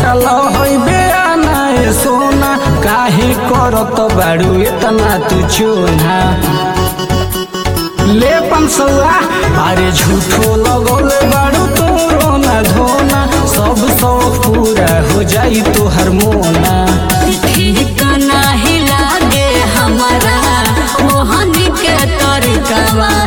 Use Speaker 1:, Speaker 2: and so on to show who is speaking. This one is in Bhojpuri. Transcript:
Speaker 1: चल होइबे आना ए सोना, काहे करत बाड़ू इतना तू चोना। ले 500 अरे झूठो लगौले बाड़ू तोरो ना धोना, सब पूरा हो जाई तोहर मोना।
Speaker 2: ठीक नाही लागे हमारा मोहन के तरीका।